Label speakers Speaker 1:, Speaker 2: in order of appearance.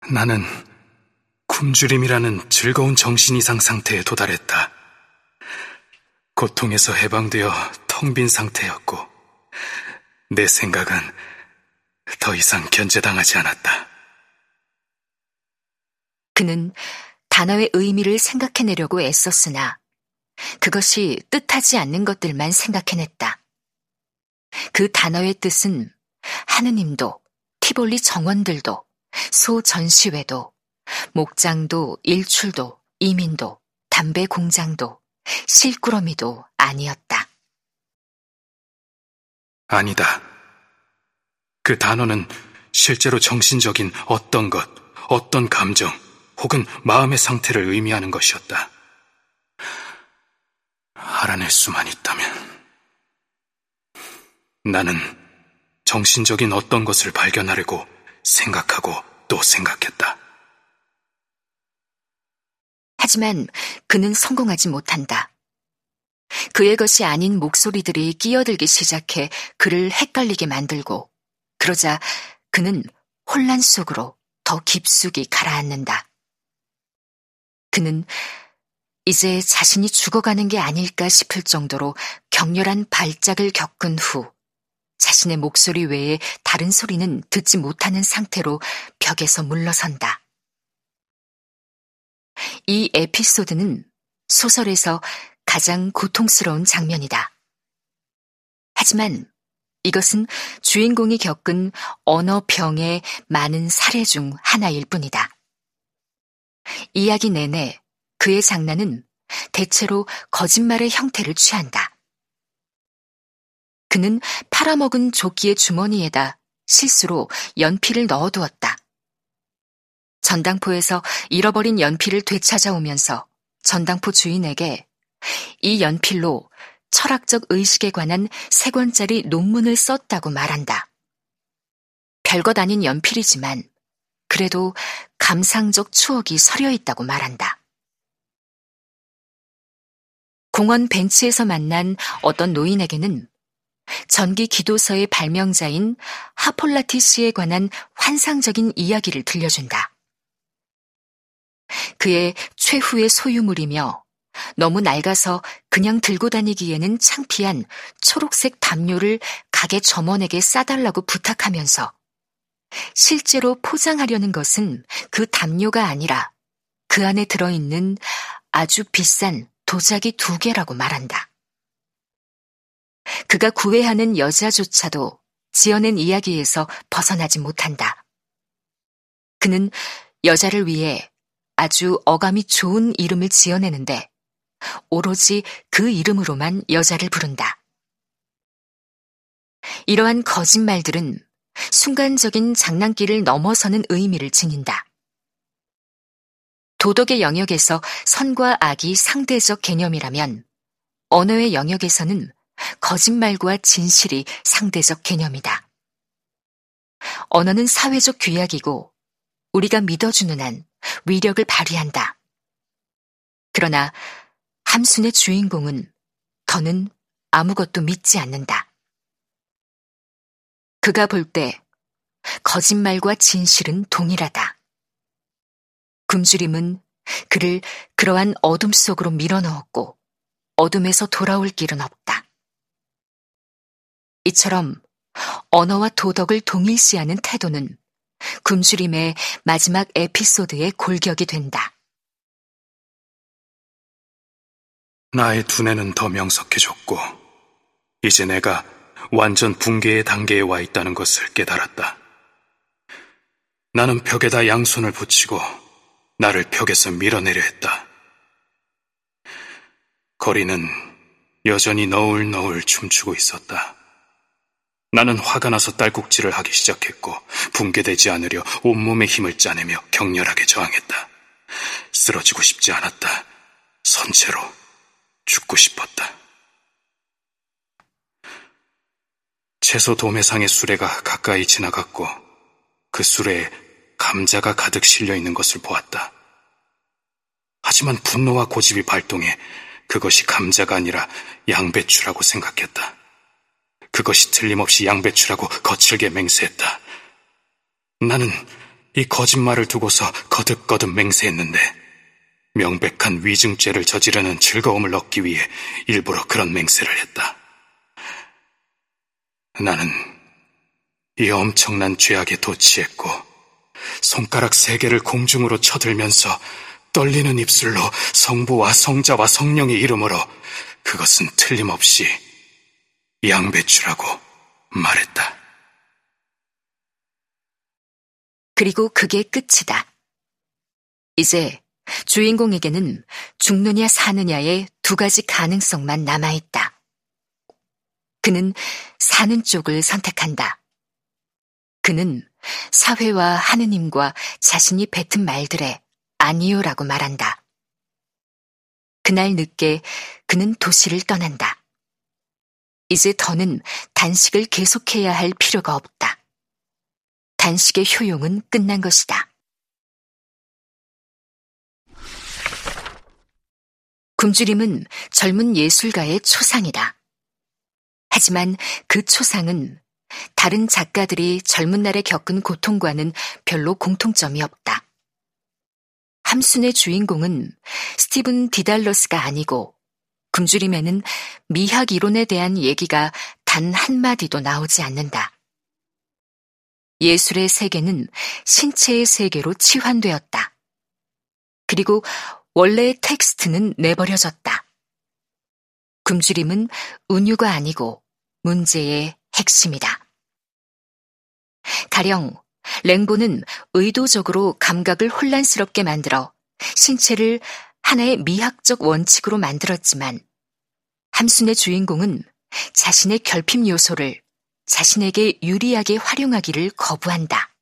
Speaker 1: 나는 굶주림이라는 즐거운 정신이상 상태에 도달했다. 고통에서 해방되어 텅 빈 상태였고 내 생각은 더 이상 견제당하지 않았다.
Speaker 2: 그는 단어의 의미를 생각해내려고 애썼으나 그것이 뜻하지 않는 것들만 생각해냈다. 그 단어의 뜻은 하느님도, 티볼리 정원들도, 소 전시회도, 목장도, 일출도, 이민도, 담배 공장도, 실꾸러미도 아니었다.
Speaker 1: 아니다. 그 단어는 실제로 정신적인 어떤 것, 어떤 감정, 혹은 마음의 상태를 의미하는 것이었다. 알아낼 수만 있다면. 나는 정신적인 어떤 것을 발견하려고 생각하고 또 생각했다.
Speaker 2: 하지만 그는 성공하지 못한다. 그의 것이 아닌 목소리들이 끼어들기 시작해 그를 헷갈리게 만들고, 그러자 그는 혼란 속으로 더 깊숙이 가라앉는다. 그는 이제 자신이 죽어가는 게 아닐까 싶을 정도로 격렬한 발작을 겪은 후 자신의 목소리 외에 다른 소리는 듣지 못하는 상태로 벽에서 물러선다. 이 에피소드는 소설에서 가장 고통스러운 장면이다. 하지만 이것은 주인공이 겪은 언어병의 많은 사례 중 하나일 뿐이다. 이야기 내내 그의 장난은 대체로 거짓말의 형태를 취한다. 그는 팔아먹은 조끼의 주머니에다 실수로 연필을 넣어두었다. 전당포에서 잃어버린 연필을 되찾아오면서 전당포 주인에게 이 연필로 철학적 의식에 관한 3권짜리 논문을 썼다고 말한다. 별것 아닌 연필이지만 그래도 감상적 추억이 서려 있다고 말한다. 공원 벤치에서 만난 어떤 노인에게는 전기 기도서의 발명자인 하폴라티스에 관한 환상적인 이야기를 들려준다. 그의 최후의 소유물이며 너무 낡아서 그냥 들고 다니기에는 창피한 초록색 담요를 가게 점원에게 싸달라고 부탁하면서 실제로 포장하려는 것은 그 담요가 아니라 그 안에 들어있는 아주 비싼 도자기 2개라고 말한다. 그가 구애하는 여자조차도 지어낸 이야기에서 벗어나지 못한다. 그는 여자를 위해 아주 어감이 좋은 이름을 지어내는데 오로지 그 이름으로만 여자를 부른다. 이러한 거짓말들은 순간적인 장난기를 넘어서는 의미를 지닌다. 도덕의 영역에서 선과 악이 상대적 개념이라면 언어의 영역에서는 거짓말과 진실이 상대적 개념이다. 언어는 사회적 규약이고 우리가 믿어주는 한 위력을 발휘한다. 그러나 함순의 주인공은 더는 아무것도 믿지 않는다. 그가 볼 때 거짓말과 진실은 동일하다. 굶주림은 그를 그러한 어둠 속으로 밀어넣었고 어둠에서 돌아올 길은 없다. 이처럼 언어와 도덕을 동일시하는 태도는 굶주림의 마지막 에피소드의 골격이 된다.
Speaker 1: 나의 두뇌는 더 명석해졌고 이제 내가 완전 붕괴의 단계에 와 있다는 것을 깨달았다. 나는 벽에다 양손을 붙이고 나를 벽에서 밀어내려 했다. 거리는 여전히 너울너울 춤추고 있었다. 나는 화가 나서 딸꾹질을 하기 시작했고 붕괴되지 않으려 온몸의 힘을 짜내며 격렬하게 저항했다. 쓰러지고 싶지 않았다. 선체로 죽고 싶었다. 채소 도매상의 수레가 가까이 지나갔고 그 수레에 감자가 가득 실려 있는 것을 보았다. 하지만 분노와 고집이 발동해 그것이 감자가 아니라 양배추라고 생각했다. 그것이 틀림없이 양배추라고 거칠게 맹세했다. 나는 이 거짓말을 두고서 거듭거듭 맹세했는데 명백한 위증죄를 저지르는 즐거움을 얻기 위해 일부러 그런 맹세를 했다. 나는 이 엄청난 죄악에 도취했고 손가락 3개를 공중으로 쳐들면서 떨리는 입술로 성부와 성자와 성령의 이름으로 그것은 틀림없이 양배추라고 말했다.
Speaker 2: 그리고 그게 끝이다. 이제 주인공에게는 죽느냐 사느냐의 2가지 가능성만 남아있다. 그는 사는 쪽을 선택한다. 그는 사회와 하느님과 자신이 뱉은 말들에 아니요라고 말한다. 그날 늦게 그는 도시를 떠난다. 이제 더는 단식을 계속해야 할 필요가 없다. 단식의 효용은 끝난 것이다. 굶주림은 젊은 예술가의 초상이다. 하지만 그 초상은 다른 작가들이 젊은 날에 겪은 고통과는 별로 공통점이 없다. 함순의 주인공은 스티븐 디달러스가 아니고 굶주림에는 미학 이론에 대한 얘기가 단 한마디도 나오지 않는다. 예술의 세계는 신체의 세계로 치환되었다. 그리고 원래의 텍스트는 내버려졌다. 굶주림은 은유가 아니고 문제의 핵심이다. 가령 랭보는 의도적으로 감각을 혼란스럽게 만들어 신체를 하나의 미학적 원칙으로 만들었지만 함순의 주인공은 자신의 결핍 요소를 자신에게 유리하게 활용하기를 거부한다.